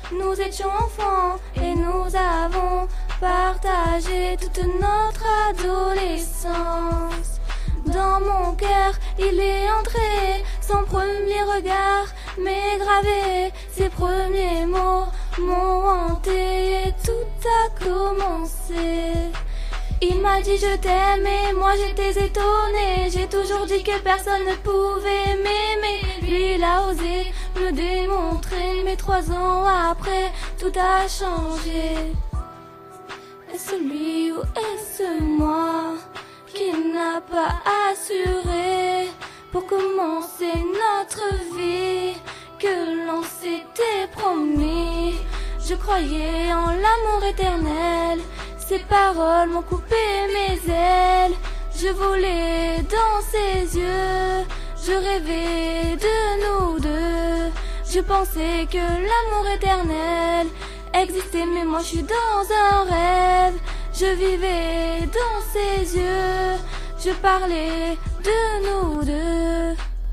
Nous étions enfants et nous avons partagé toute notre adolescence. Dans mon cœur, il est entré son premier regard, mais gravé ses premiers mots m'ont hanté et tout a commencé. Il m'a dit je t'aime et moi j'étais étonnée. J'ai toujours dit que personne ne pouvait m'aimer. Lui il a osé me démontrer, mais 3 ans après tout a changé. Est-ce lui ou est-ce moi qui n'a pas assuré pour commencer notre vie que l'on s'était promis? Je croyais en l'amour éternel. Ces paroles m'ont coupé mes ailes. Je volais dans ses yeux. Je rêvais de nous deux. Je pensais que l'amour éternel existait, mais moi je suis dans un rêve. Je vivais dans ses yeux. Je parlais de nous deux.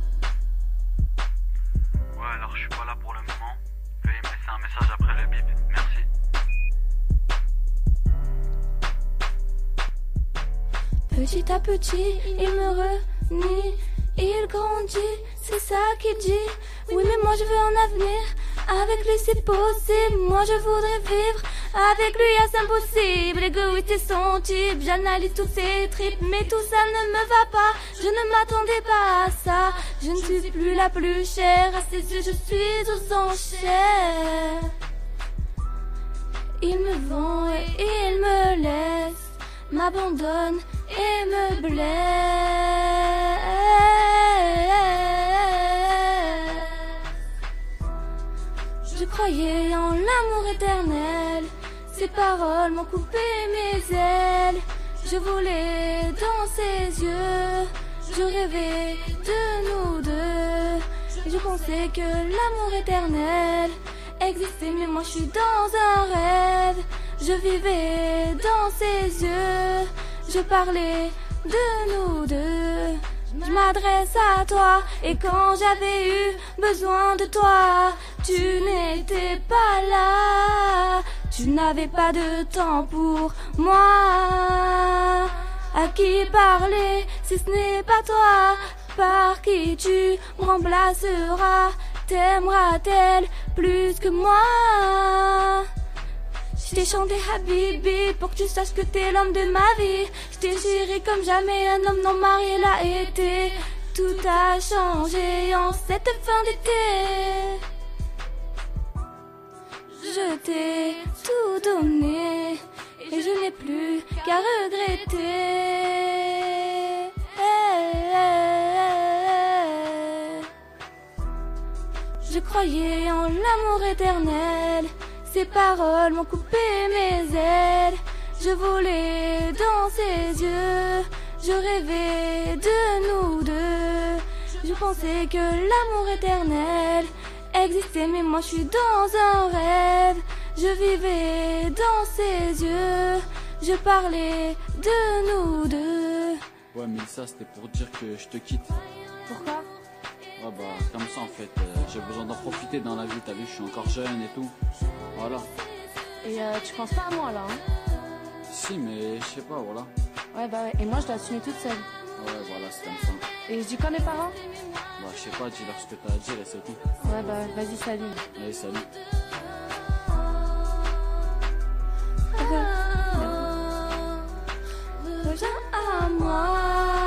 Ouais, alors je suis pas là pour le moment. Veuillez me laisser un message après le bip. Merci. Petit à petit, il me renie, il grandit, c'est ça qu'il dit. Oui, mais moi je veux un avenir, avec lui c'est possible. Moi je voudrais vivre, avec lui c'est impossible. Égoïste et son type, j'analyse toutes ses tripes, mais tout ça ne me va pas. Je ne m'attendais pas à ça. Je ne suis plus la plus chère, à ses yeux je suis aux enchères. Il me vend et il me laisse, m'abandonne et me blesse. Je croyais en l'amour éternel. Ces paroles m'ont coupé mes ailes. Je volais dans ses yeux. Je rêvais de nous deux. Je pensais que l'amour éternel existait, mais moi je suis dans un rêve. Je vivais dans ses yeux. Je parlais de nous deux. Je m'adresse à toi, et quand j'avais eu besoin de toi, tu n'étais pas là. Tu n'avais pas de temps pour moi. À qui parler si ce n'est pas toi? Par qui tu me remplaceras? T'aimeras-t-elle plus que moi? Je t'ai chanté Habibi pour que tu saches que t'es l'homme de ma vie. Je t'ai chéri comme jamais un homme non marié l'a été. Tout a changé en cette fin d'été. Je t'ai tout donné et je n'ai plus qu'à regretter. Je croyais en l'amour éternel. Ces paroles m'ont coupé mes ailes. Je volais dans ses yeux. Je rêvais de nous deux. Je pensais que l'amour éternel existait, mais moi je suis dans un rêve. Je vivais dans ses yeux. Je parlais de nous deux. Ouais, mais ça c'était pour dire que je te quitte. Pourquoi? Ouais, bah comme ça en fait, j'ai besoin d'en profiter dans la vie, t'as vu, je suis encore jeune et tout. Voilà. Et tu penses pas à moi là, hein? Si, mais je sais pas, voilà. Ouais, bah ouais. Et moi je dois assumer toute seule. Ouais, voilà, c'est comme ça. Et je dis quoi à mes parents? Bah, je sais pas, dis-leur ce que t'as à dire et c'est tout. Ouais, bah vas-y, salut. Allez, salut. Reviens à moi.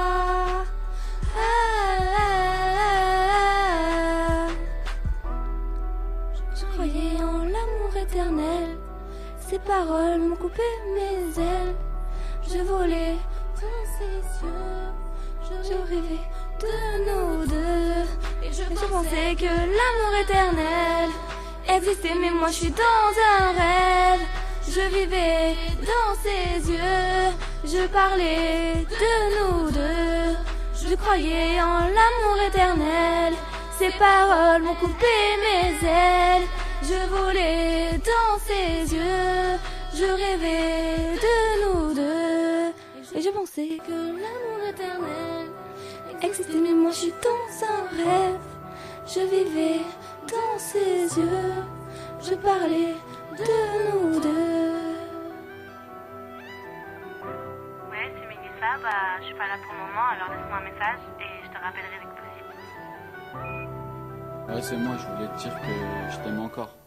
Je croyais en l'amour éternel. Ces paroles m'ont coupé mes ailes. Je volais dans ses yeux. Je rêvais de nous deux. Et je pensais que l'amour éternel existait, mais moi je suis dans un rêve. Je vivais dans ses yeux. Je parlais de nous deux. Je croyais en l'amour éternel. Ces paroles m'ont coupé mes ailes. Je volais dans ses yeux. Je rêvais de nous deux. Et je pensais que l'amour éternel existait, mais moi je suis dans un rêve. Je vivais dans ses yeux. je parlais de nous deux. Ouais, c'est Mélissa, je suis pas là pour le moment, alors laisse-moi un message et je te rappellerai dès que possible. Ouais, c'est moi, je voulais te dire que je t'aime encore.